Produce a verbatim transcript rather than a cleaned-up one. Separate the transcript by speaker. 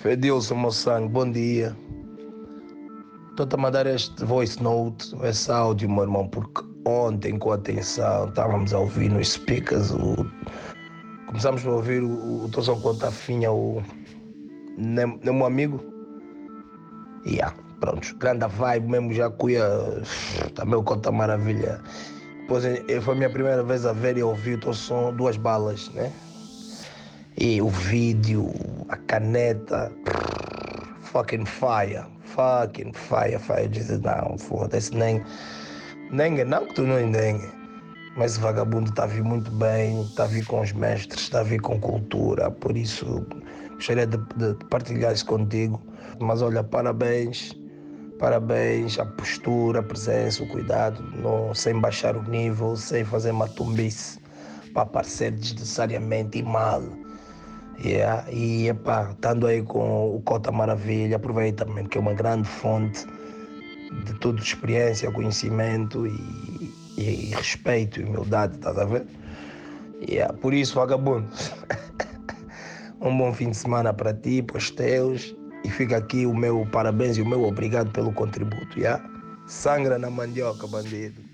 Speaker 1: Fedilson, meu sangue, bom dia. Estou-te a mandar este voice note, esse áudio, meu irmão, porque ontem, com atenção, estávamos a ouvir nos speakers, o... começamos a ouvir o, o Tozão Contafinha, o nem, nem meu amigo. E yeah, pronto, grande vibe mesmo, já cuia, também o Conta Maravilha. Depois foi a minha primeira vez a ver e ouvir o teu som, duas balas, né? E o vídeo, a caneta, fucking fire, fucking fire, fire. Dizes, não, foda-se, nem, nem, não que tu não endengue. Mas esse vagabundo está a vir muito bem, está a vir com os mestres, está a vir com cultura, por isso gostaria de, de, de partilhar isso contigo. Mas olha, parabéns, parabéns, a postura, a presença, o cuidado, não, sem baixar o nível, sem fazer matumbice para aparecer desnecessariamente e mal. Yeah. E epá, estando aí com o Cota Maravilha, aproveita também que é uma grande fonte de toda experiência, conhecimento e, e, e respeito e humildade, estás a ver? Yeah. Por isso, vagabundo, um bom fim de semana para ti, para os teus, e fica aqui o meu parabéns e o meu obrigado pelo contributo, yeah? Sangra na mandioca, bandido.